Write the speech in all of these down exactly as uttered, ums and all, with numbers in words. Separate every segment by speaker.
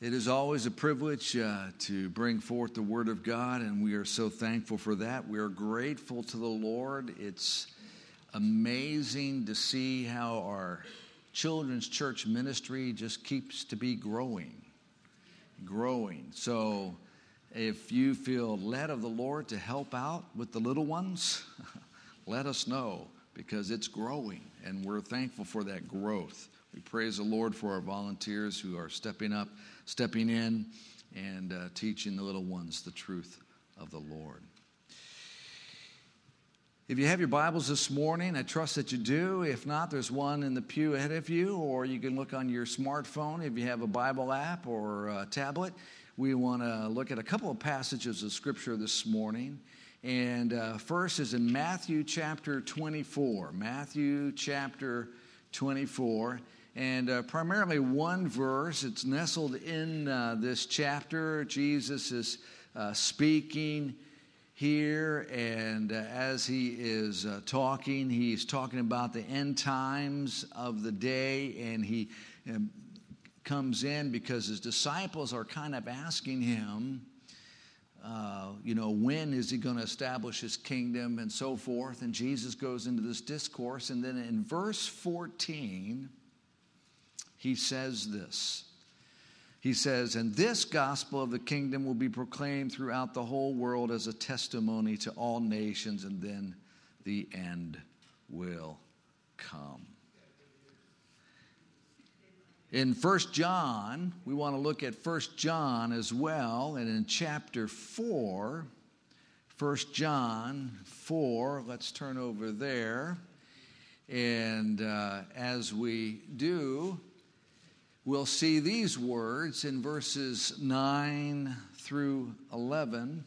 Speaker 1: It is always a privilege uh, to bring forth the Word of God, and we are so thankful for that. We are grateful to the Lord. It's amazing to see how our children's church ministry just keeps to be growing, growing. So if you feel led of the Lord to help out with the little ones, let us know, because it's growing, and we're thankful for that growth. We praise the Lord for our volunteers who are stepping up, stepping in, and uh, teaching the little ones the truth of the Lord. If you have your Bibles this morning, I trust that you do. If not, there's one in the pew ahead of you, or you can look on your smartphone if you have a Bible app or a tablet. We want to look at a couple of passages of Scripture this morning. And uh, first is in Matthew chapter twenty-four. Matthew chapter twenty-four. And uh, primarily one verse. It's nestled in uh, this chapter. Jesus is uh, speaking here, and uh, as he is uh, talking, he's talking about the end times of the day, and he um, comes in because his disciples are kind of asking him, uh, you know, when is he going to establish his kingdom and so forth, and Jesus goes into this discourse, and then in verse fourteen, he says this. He says, "And this gospel of the kingdom will be proclaimed throughout the whole world as a testimony to all nations, and then the end will come." In First John, we want to look at First John as well, and in chapter four, First John four, let's turn over there, and uh, as we do, we'll see these words in verses nine through eleven.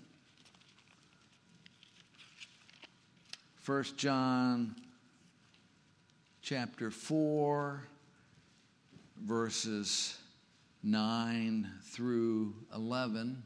Speaker 1: First John chapter four, verses nine through eleven.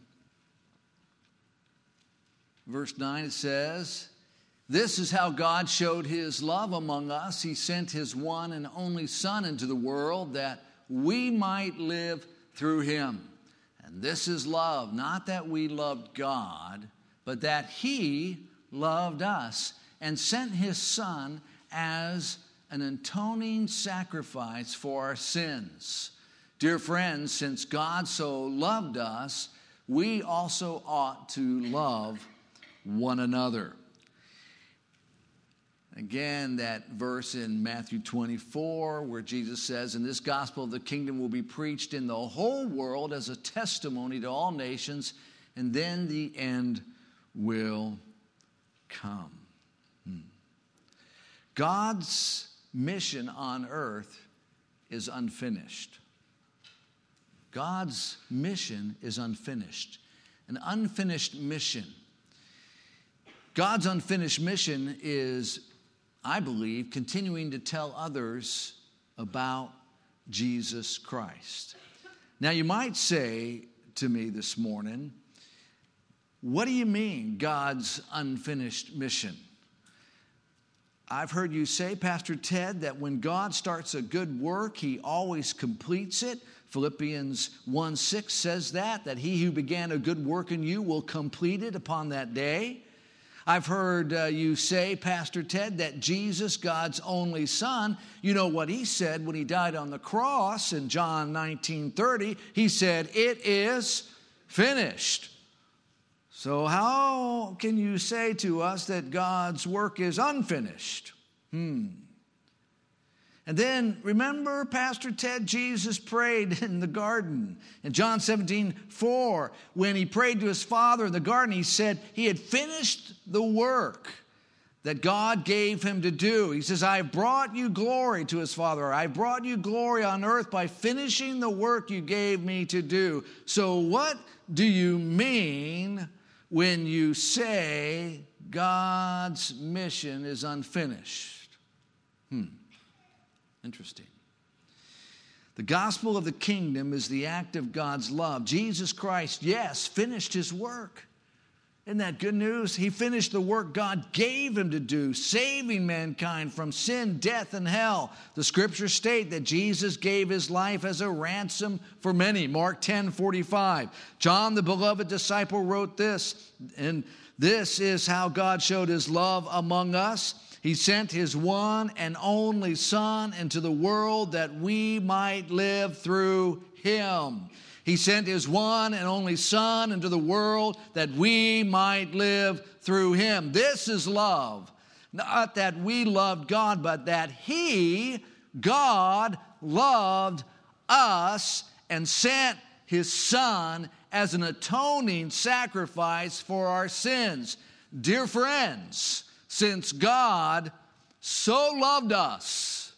Speaker 1: Verse nine, it says, "This is how God showed his love among us. He sent his one and only Son into the world that we might live through him. And this is love, not that we loved God, but that he loved us and sent his Son as an atoning sacrifice for our sins. Dear friends, since God so loved us, we also ought to love one another." Again, that verse in Matthew twenty-four where Jesus says, "And this gospel of the kingdom will be preached in the whole world as a testimony to all nations, and then the end will come." Hmm. God's mission on earth is unfinished. God's mission is unfinished. An unfinished mission. God's unfinished mission is, I believe, continuing to tell others about Jesus Christ. Now, you might say to me this morning, what do you mean, God's unfinished mission? I've heard you say, Pastor Ted, that when God starts a good work, he always completes it. Philippians one six says that, that he who began a good work in you will complete it upon that day. I've heard uh, you say, Pastor Ted, that Jesus, God's only Son, you know what he said when he died on the cross in John nineteen thirty. He said, "It is finished." So how can you say to us that God's work is unfinished? Hmm. And then, remember, Pastor Ted, Jesus prayed in the garden. In John seventeen four, when he prayed to his Father in the garden, he said he had finished the work that God gave him to do. He says, "I have brought you glory," to his Father. "I brought you glory on earth by finishing the work you gave me to do." So what do you mean when you say God's mission is unfinished? Hmm. Interesting. The gospel of the kingdom is the act of God's love. Jesus Christ, yes, finished his work. Isn't that good news? He finished the work God gave him to do, saving mankind from sin, death, and hell. The scriptures state that Jesus gave his life as a ransom for many. Mark ten forty-five. John, the beloved disciple, wrote this, and this is how God showed his love among us. He sent his one and only Son into the world that we might live through him. He sent his one and only Son into the world that we might live through him. This is love. Not that we loved God, but that he, God, loved us and sent his Son as an atoning sacrifice for our sins. Dear friends, since God so loved us,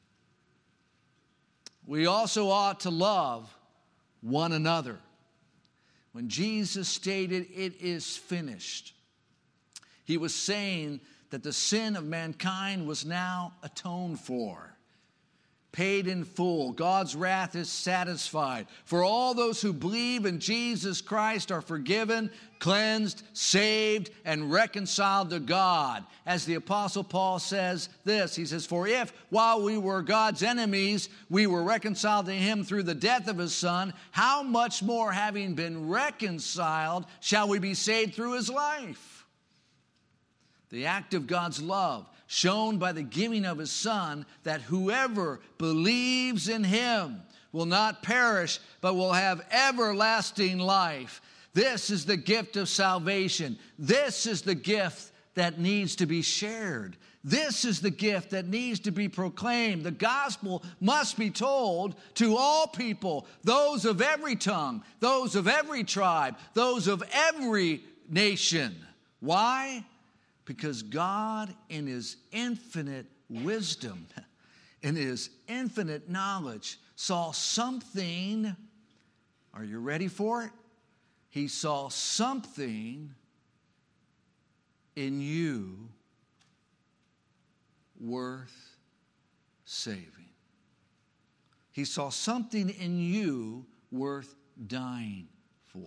Speaker 1: we also ought to love one another. When Jesus stated, "It is finished," he was saying that the sin of mankind was now atoned for, paid in full. God's wrath is satisfied. For all those who believe in Jesus Christ are forgiven, cleansed, saved, and reconciled to God. As the Apostle Paul says this, he says, "For if, while we were God's enemies, we were reconciled to him through the death of his Son, how much more, having been reconciled, shall we be saved through his life?" The act of God's love, shown by the giving of his Son, that whoever believes in him will not perish, but will have everlasting life. This is the gift of salvation. This is the gift that needs to be shared. This is the gift that needs to be proclaimed. The gospel must be told to all people, those of every tongue, those of every tribe, those of every nation. Why? Because God, in his infinite wisdom, in his infinite knowledge, saw something. Are you ready for it? He saw something in you worth saving. He saw something in you worth dying for.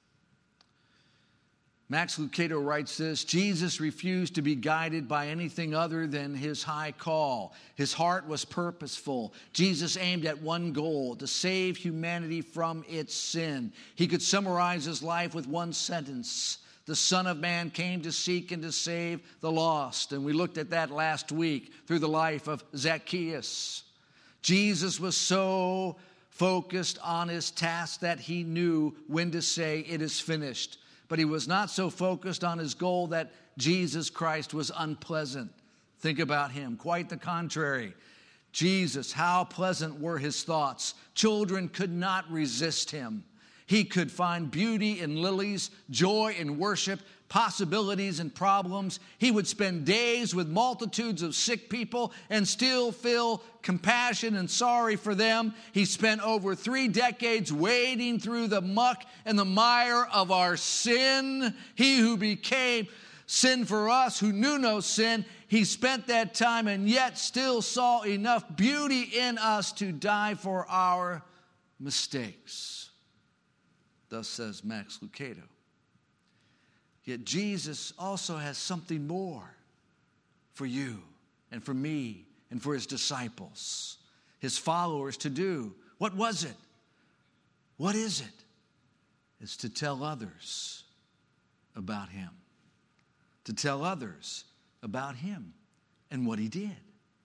Speaker 1: Max Lucado writes this: Jesus refused to be guided by anything other than his high call. His heart was purposeful. Jesus aimed at one goal: to save humanity from its sin. He could summarize his life with one sentence: the Son of Man came to seek and to save the lost. And we looked at that last week through the life of Zacchaeus. Jesus was so focused on his task that he knew when to say, "It is finished." But he was not so focused on his goal that Jesus Christ was unpleasant. Think about him. Quite the contrary. Jesus, how pleasant were his thoughts. Children could not resist him. He could find beauty in lilies, joy in worship, possibilities in problems. He would spend days with multitudes of sick people and still feel compassion and sorry for them. He spent over three decades wading through the muck and the mire of our sin. He who became sin for us, who knew no sin, he spent that time and yet still saw enough beauty in us to die for our mistakes. Thus says Max Lucado. Yet Jesus also has something more for you and for me and for his disciples, his followers to do. What was it? What is it? It's to tell others about him. To tell others about him and what he did.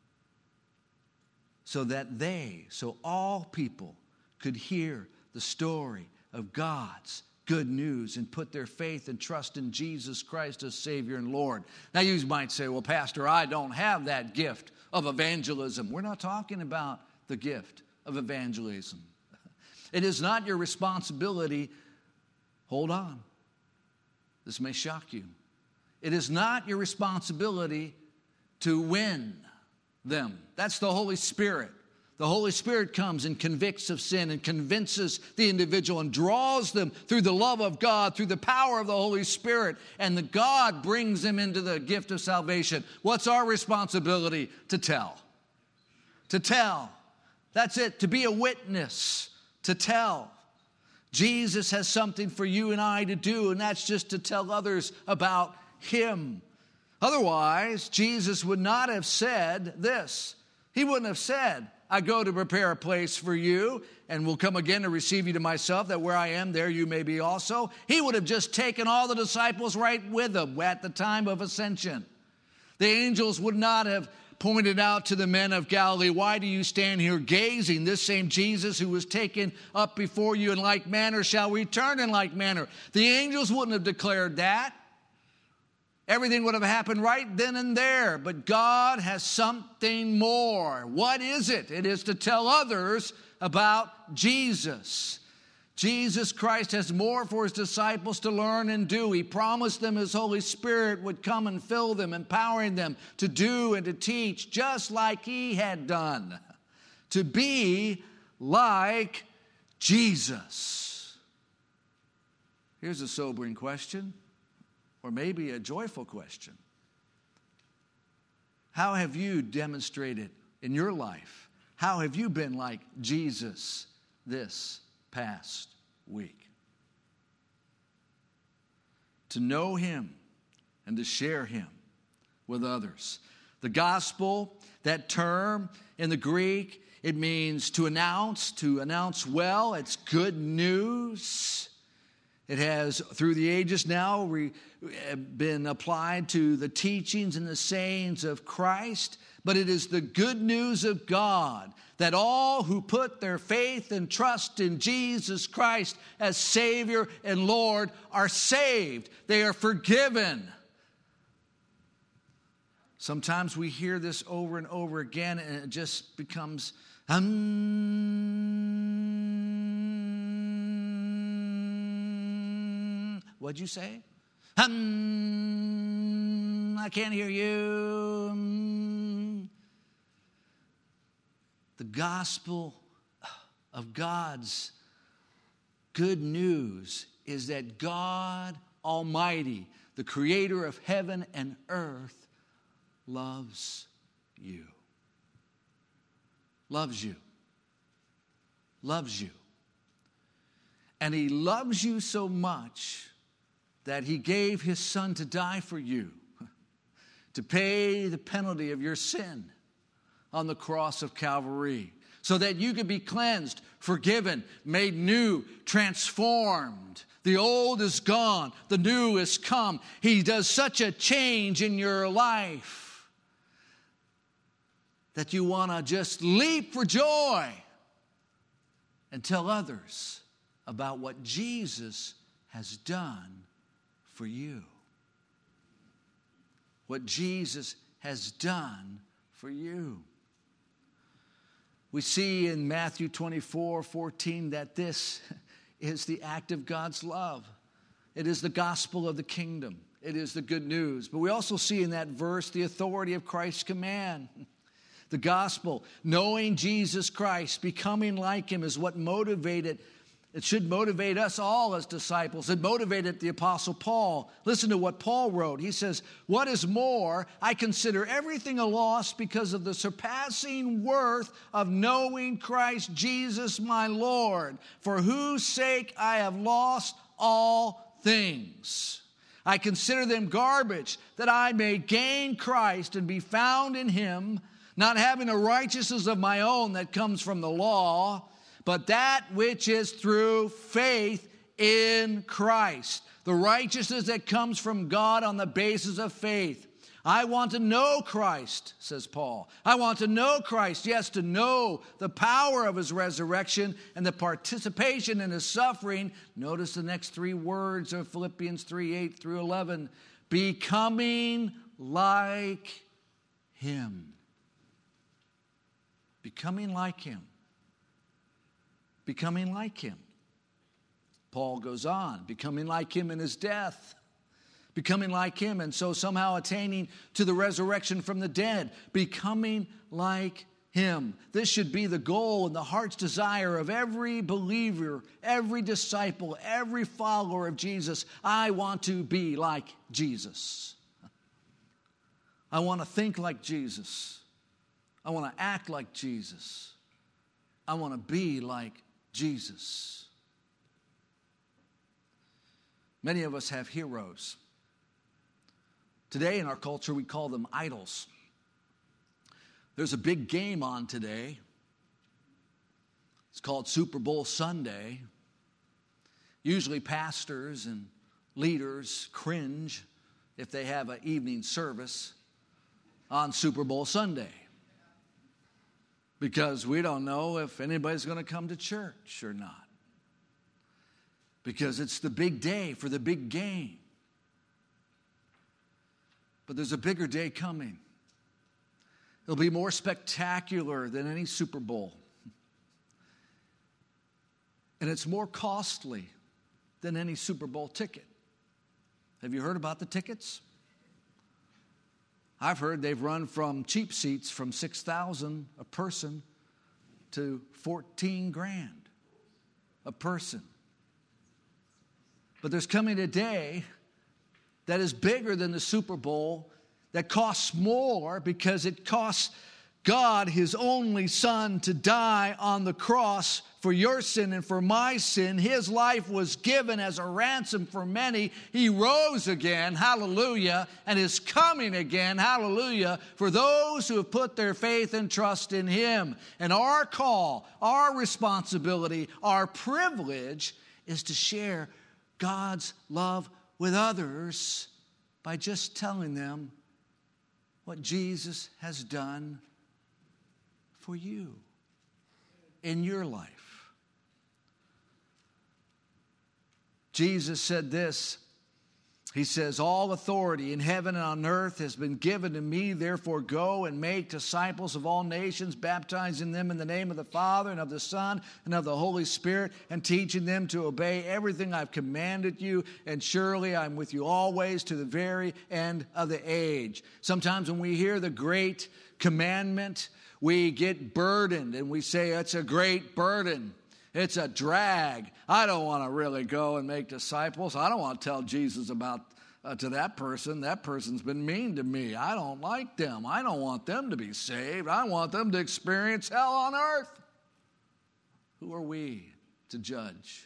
Speaker 1: So that they, so all people could hear the story of God's good news and put their faith and trust in Jesus Christ as Savior and Lord. Now you might say, "Well, Pastor, I don't have that gift of evangelism." We're not talking about the gift of evangelism. It is not your responsibility. Hold on. This may shock you. It is not your responsibility to win them. That's the Holy Spirit. The Holy Spirit comes and convicts of sin and convinces the individual and draws them through the love of God, through the power of the Holy Spirit, and the God brings them into the gift of salvation. What's our responsibility? To tell. To tell. That's it, to be a witness, to tell. Jesus has something for you and I to do, and that's just to tell others about him. Otherwise, Jesus would not have said this. He wouldn't have said, I go to prepare a place for you and will come again to receive you to myself, that where I am, there you may be also. He would have just taken all the disciples right with him at the time of ascension. The angels would not have pointed out to the men of Galilee, why do you stand here gazing? This same Jesus who was taken up before you in like manner shall return in like manner. The angels wouldn't have declared that. Everything would have happened right then and there. But God has something more. What is it? It is to tell others about Jesus. Jesus Christ has more for his disciples to learn and do. He promised them his Holy Spirit would come and fill them, empowering them to do and to teach just like he had done. To be like Jesus. Here's a sobering question. Or maybe a joyful question. How have you demonstrated in your life? How have you been like Jesus this past week? To know him and to share him with others. The gospel, that term in the Greek, it means to announce, to announce well. It's good news. It has, through the ages now, re, been applied to the teachings and the sayings of Christ. But it is the good news of God that all who put their faith and trust in Jesus Christ as Savior and Lord are saved. They are forgiven. Sometimes we hear this over and over again, and it just becomes, um, what'd you say? Um, I can't hear you. Um, the gospel of God's good news is that God Almighty, the creator of heaven and earth, loves you. Loves you. Loves you. And he loves you so much that he gave his son to die for you, to pay the penalty of your sin on the cross of Calvary, so that you could be cleansed, forgiven, made new, transformed. The old is gone, the new is come. He does such a change in your life that you want to just leap for joy and tell others about what Jesus has done for you. What Jesus has done for you. We see in Matthew twenty-four fourteen that this is the act of God's love. It is the gospel of the kingdom. It is the good news. But we also see in that verse the authority of Christ's command. The gospel, knowing Jesus Christ, becoming like him is what motivated, it should motivate us all as disciples. It motivated the Apostle Paul. Listen to what Paul wrote. He says, what is more, I consider everything a loss because of the surpassing worth of knowing Christ Jesus my Lord, for whose sake I have lost all things. I consider them garbage, that I may gain Christ and be found in him, not having a righteousness of my own that comes from the law, but that which is through faith in Christ. The righteousness that comes from God on the basis of faith. I want to know Christ, says Paul. I want to know Christ, yes, to know the power of his resurrection and the participation in his suffering. Notice the next three words of Philippians three, eight through eleven. Becoming like him. Becoming like him. Becoming like him. Paul goes on, becoming like him in his death. Becoming like him, and so somehow attaining to the resurrection from the dead. Becoming like him. This should be the goal and the heart's desire of every believer, every disciple, every follower of Jesus. I want to be like Jesus. I want to think like Jesus. I want to act like Jesus. I want to be like Jesus. Many of us have heroes. Today in our culture, we call them idols. There's a big game on today. It's called Super Bowl Sunday. Usually pastors and leaders cringe if they have an evening service on Super Bowl Sunday, because we don't know if anybody's going to come to church or not, because it's the big day for the big game. But there's a bigger day coming. It'll be more spectacular than any Super Bowl. And it's more costly than any Super Bowl ticket. Have you heard about the tickets? I've heard they've run from cheap seats from six thousand dollars a person to fourteen grand a person. But there's coming a day that is bigger than the Super Bowl, that costs more because it costs God His only Son to die on the cross for your sin and for my sin. His life was given as a ransom for many. He rose again, hallelujah, and is coming again, hallelujah, for those who have put their faith and trust in Him. And our call, our responsibility, our privilege is to share God's love with others by just telling them what Jesus has done for you in your life. Jesus said this. He says, all authority in heaven and on earth has been given to me. Therefore go and make disciples of all nations, baptizing them in the name of the Father and of the Son and of the Holy Spirit, and teaching them to obey everything I've commanded you. And surely I'm with you always to the very end of the age. Sometimes when we hear the great commandment, we get burdened and we say, it's a great burden. It's a drag. I don't want to really go and make disciples. I don't want to tell Jesus about uh, to that person. That person's been mean to me. I don't like them. I don't want them to be saved. I want them to experience hell on earth. Who are we to judge?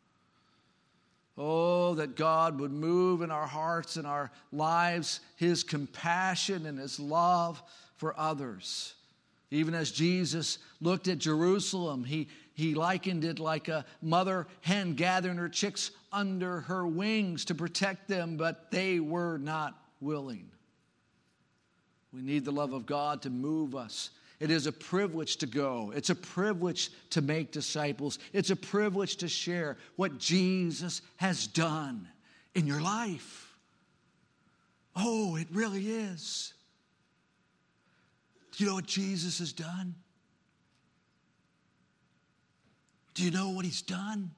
Speaker 1: Oh, that God would move in our hearts and our lives His compassion and His love for others. Even as Jesus looked at Jerusalem, he, he likened it like a mother hen gathering her chicks under her wings to protect them, but they were not willing. We need the love of God to move us. It is a privilege to go. It's a privilege to make disciples. It's a privilege to share what Jesus has done in your life. Oh, it really is. Do you know what Jesus has done? Do you know what He's done?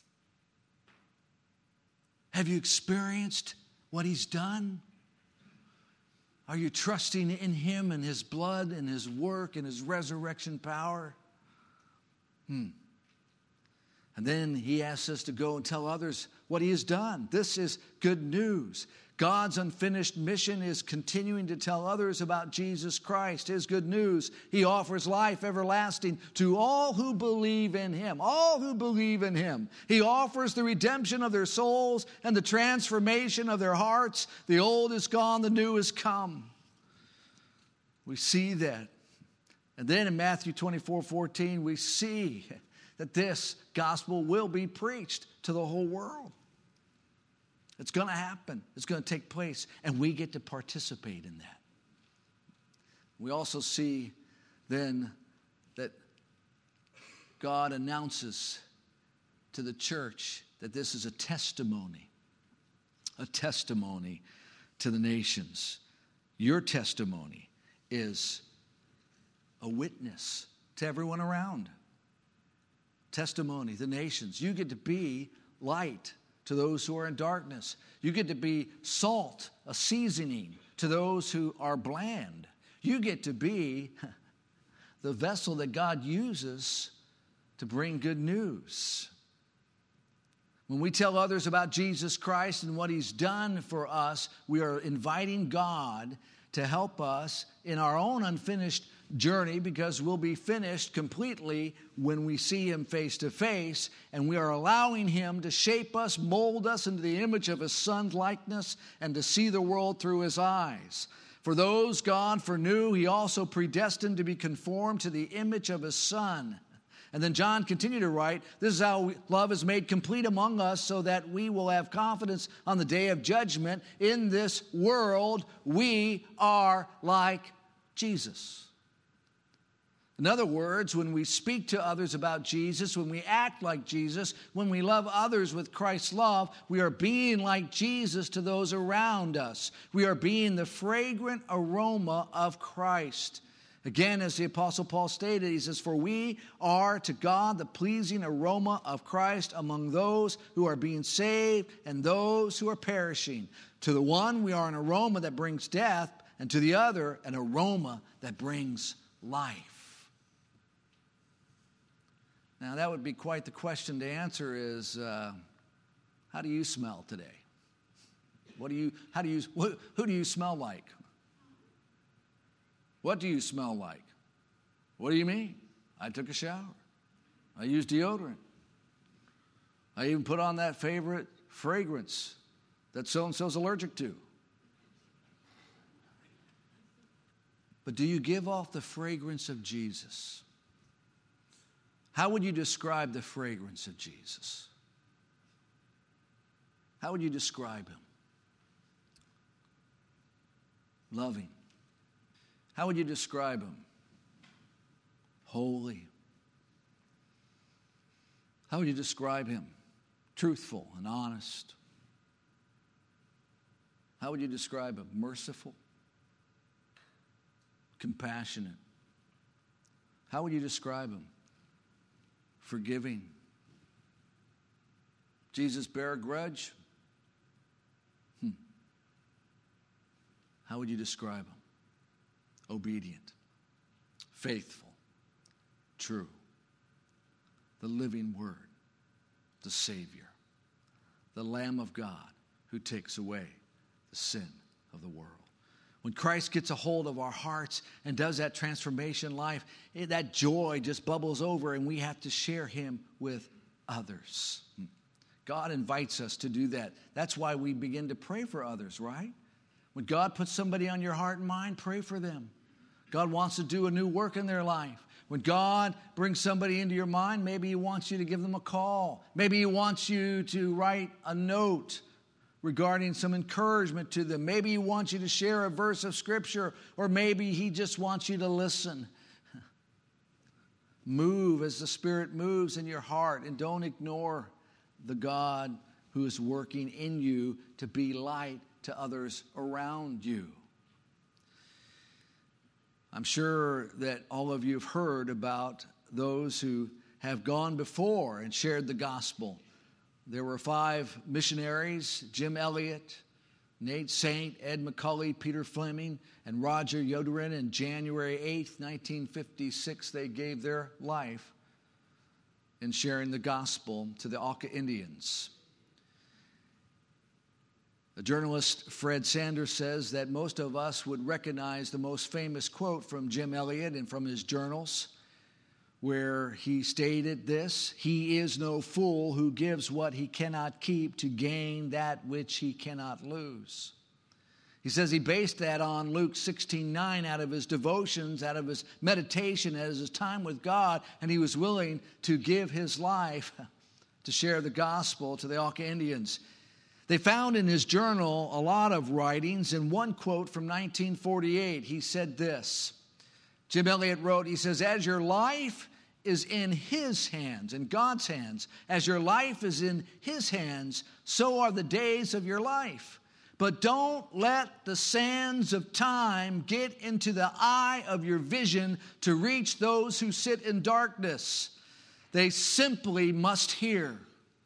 Speaker 1: Have you experienced what He's done? Are you trusting in Him and His blood and His work and His resurrection power? Hmm. And then He asks us to go and tell others what He has done. This is good news. God's unfinished mission is continuing to tell others about Jesus Christ, His good news. He offers life everlasting to all who believe in Him, all who believe in Him. He offers the redemption of their souls and the transformation of their hearts. The old is gone, the new has come. We see that. And then in Matthew twenty-four fourteen, we see that this gospel will be preached to the whole world. It's going to happen. It's going to take place, and we get to participate in that. We also see then that God announces to the church that this is a testimony, a testimony to the nations. Your testimony is a witness to everyone around. Testimony, the nations. You get to be light to those who are in darkness. You get to be salt, a seasoning to those who are bland. You get to be the vessel that God uses to bring good news. When we tell others about Jesus Christ and what He's done for us, we are inviting God to help us in our own unfinished journey because we'll be finished completely when we see him face to face, and we are allowing him to shape us, mold us into the image of his son's likeness, and to see the world through his eyes. For those God foreknew, he also predestined to be conformed to the image of his son. And then John continued to write, this is how love is made complete among us, so that we will have confidence on the day of judgment. In this world, we are like Jesus. In other words, when we speak to others about Jesus, when we act like Jesus, when we love others with Christ's love, we are being like Jesus to those around us. We are being the fragrant aroma of Christ. Again, as the Apostle Paul stated, he says, for we are to God the pleasing aroma of Christ among those who are being saved and those who are perishing. To the one, we are an aroma that brings death, and to the other, an aroma that brings life. Now, that would be quite the question to answer is, uh, how do you smell today? What do you, how do you, who, who do you smell like? What do you smell like? What do you mean? I took a shower. I used deodorant. I even put on that favorite fragrance that so-and-so's allergic to. But do you give off the fragrance of Jesus? How would you describe the fragrance of Jesus? How would you describe him? Loving. How would you describe him? Holy. How would you describe him? Truthful and honest. How would you describe him? Merciful. Compassionate. How would you describe him? Forgiving. Jesus bear a grudge? Hmm. How would you describe him? Obedient, faithful, true, the living word, the Savior, the Lamb of God who takes away the sin of the world. When Christ gets a hold of our hearts and does that transformation life, that joy just bubbles over, and we have to share him with others. God invites us to do that. That's why we begin to pray for others, right? When God puts somebody on your heart and mind, pray for them. God wants to do a new work in their life. When God brings somebody into your mind, maybe he wants you to give them a call. Maybe he wants you to write a note regarding some encouragement to them. Maybe he wants you to share a verse of Scripture, or maybe he just wants you to listen. Move as the Spirit moves in your heart, and don't ignore the God who is working in you to be light to others around you. I'm sure that all of you have heard about those who have gone before and shared the gospel. There were five missionaries: Jim Elliot, Nate Saint, Ed McCully, Peter Fleming, and Roger Yoderin. And January eighth, nineteen fifty-six, they gave their life in sharing the gospel to the Auca Indians. The journalist Fred Sanders says that most of us would recognize the most famous quote from Jim Elliot and from his journals, where he stated this: "He is no fool who gives what he cannot keep to gain that which he cannot lose." He says he based that on Luke sixteen nine, out of his devotions, out of his meditation, out of his time with God, and he was willing to give his life to share the gospel to the Auca Indians. They found in his journal a lot of writings, and one quote from nineteen forty-eight, he said this. Jim Elliot wrote, he says, "As your life is in his hands, in God's hands, as your life is in his hands, so are the days of your life. But don't let the sands of time get into the eye of your vision to reach those who sit in darkness. They simply must hear."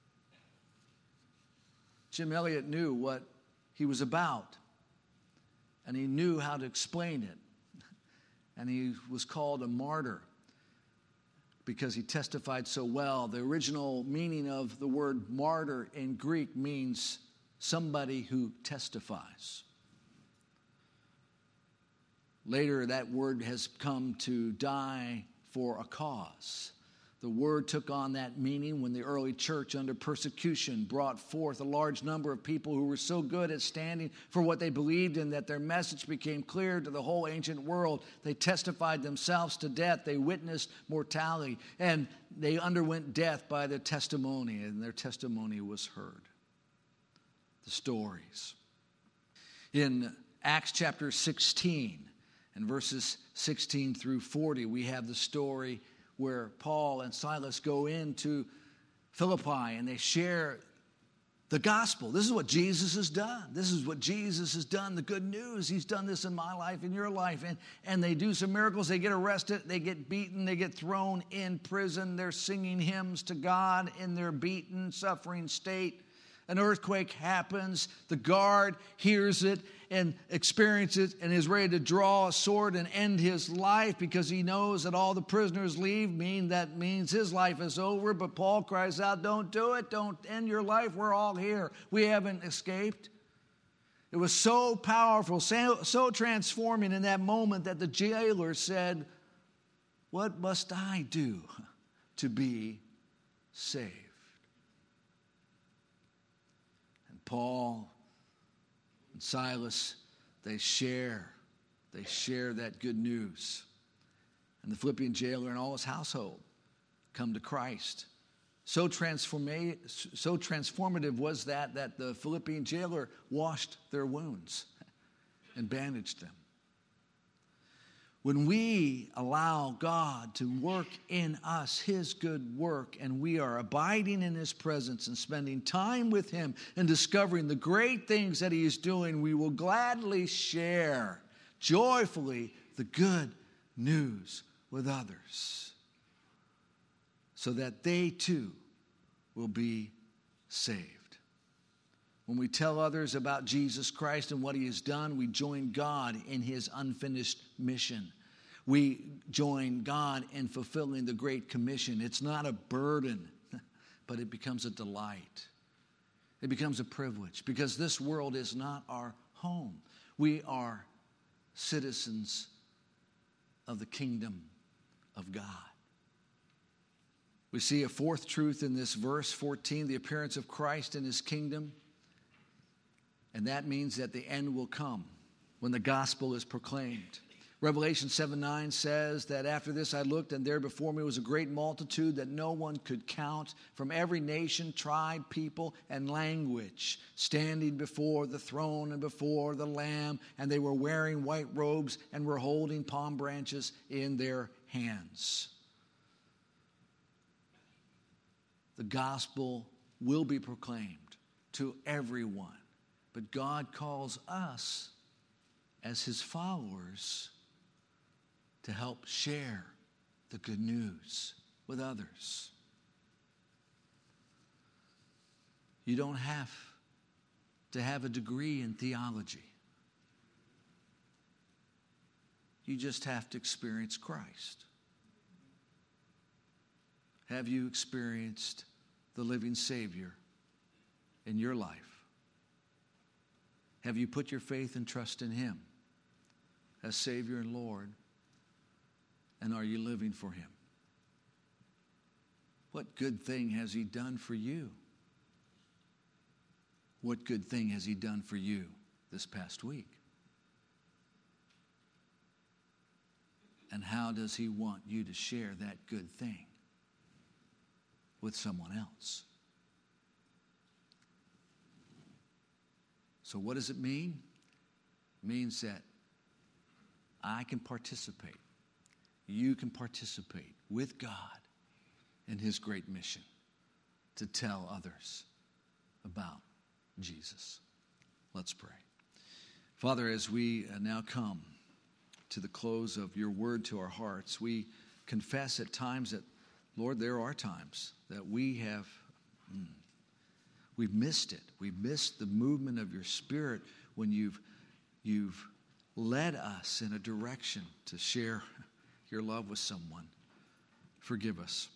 Speaker 1: Jim Elliot knew what he was about, and he knew how to explain it. And he was called a martyr because he testified so well. The original meaning of the word martyr in Greek means somebody who testifies. Later, that word has come to die for a cause. The word took on that meaning when the early church, under persecution, brought forth a large number of people who were so good at standing for what they believed in that their message became clear to the whole ancient world. They testified themselves to death. They witnessed mortality, and they underwent death by their testimony, and their testimony was heard. The stories. In Acts chapter sixteen and verses sixteen through forty, we have the story where Paul and Silas go into Philippi and they share the gospel. This is what Jesus has done. This is what Jesus has done, the good news. He's done this in my life, in your life. And, and they do some miracles. They get arrested. They get beaten. They get thrown in prison. They're singing hymns to God in their beaten, suffering state. An earthquake happens. The guard hears it and experiences it and is ready to draw a sword and end his life because he knows that all the prisoners leave. Mean that means his life is over. But Paul cries out, "Don't do it. Don't end your life. We're all here. We haven't escaped." It was so powerful, so, so transforming in that moment that the jailer said, "What must I do to be saved?" Paul and Silas, they share, they share that good news. And the Philippian jailer and all his household come to Christ. So, transforma- so transformative was that that the Philippian jailer washed their wounds and bandaged them. When we allow God to work in us his good work, and we are abiding in his presence and spending time with him and discovering the great things that he is doing, we will gladly share joyfully the good news with others so that they too will be saved. When we tell others about Jesus Christ and what he has done, we join God in his unfinished mission. We join God in fulfilling the Great Commission. It's not a burden, but it becomes a delight. It becomes a privilege because this world is not our home. We are citizens of the kingdom of God. We see a fourth truth in this verse fourteen, the appearance of Christ in his kingdom. And that means that the end will come when the gospel is proclaimed. Revelation seven nine says that after this I looked, and there before me was a great multitude that no one could count, from every nation, tribe, people, and language, standing before the throne and before the Lamb, and they were wearing white robes and were holding palm branches in their hands. The gospel will be proclaimed to everyone, but God calls us as his followers to help share the good news with others. You don't have to have a degree in theology. You just have to experience Christ. Have you experienced the living Savior in your life? Have you put your faith and trust in him as Savior and Lord? And are you living for him? What good thing has he done for you? What good thing has he done for you this past week? And how does he want you to share that good thing with someone else? So what does it mean? It means that I can participate. You can participate with God in his great mission to tell others about Jesus. Let's pray. Father, as we now come to the close of your word to our hearts, we confess at times that, Lord, there are times that we have, mm, we've missed it. We've missed the movement of your Spirit when you've, you've led us in a direction to share your love with someone. Forgive us.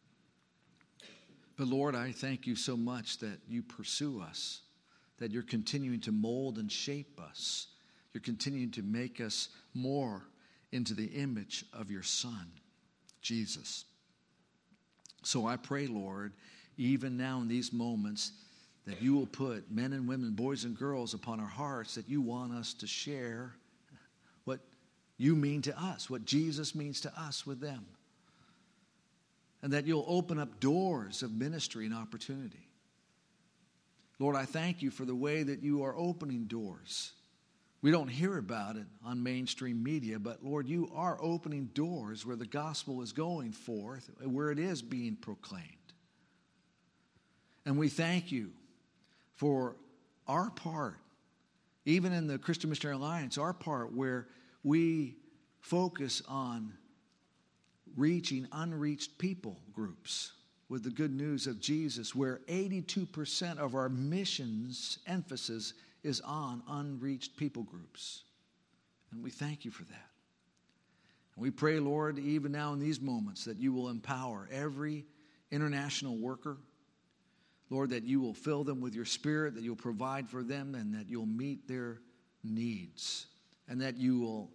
Speaker 1: But Lord, I thank you so much that you pursue us, that you're continuing to mold and shape us. You're continuing to make us more into the image of your Son, Jesus. So I pray, Lord, even now in these moments, that you will put men and women, boys and girls upon our hearts, that you want us to share what you mean to us, what Jesus means to us with them. And that you'll open up doors of ministry and opportunity. Lord, I thank you for the way that you are opening doors. We don't hear about it on mainstream media, but Lord, you are opening doors where the gospel is going forth, where it is being proclaimed. And we thank you for our part, even in the Christian Missionary Alliance, our part where we focus on reaching unreached people groups with the good news of Jesus, where eighty-two percent of our missions emphasis is on unreached people groups. And we thank you for that. And we pray, Lord, even now in these moments, that you will empower every international worker. Lord, that you will fill them with your Spirit, that you'll provide for them, and that you'll meet their needs, and that you will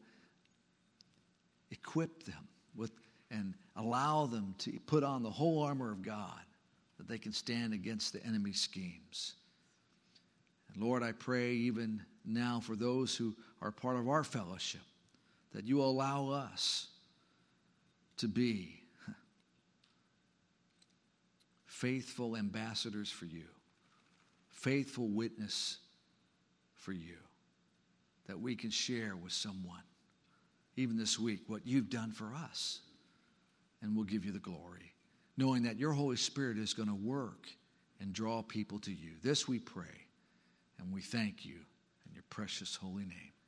Speaker 1: equip them with and allow them to put on the whole armor of God, that they can stand against the enemy's schemes. And Lord, I pray even now for those who are part of our fellowship, that you will allow us to be faithful ambassadors for you, faithful witness for you, that we can share with someone, even this week, what you've done for us. And we'll give you the glory, knowing that your Holy Spirit is going to work and draw people to you. This we pray, and we thank you in your precious holy name.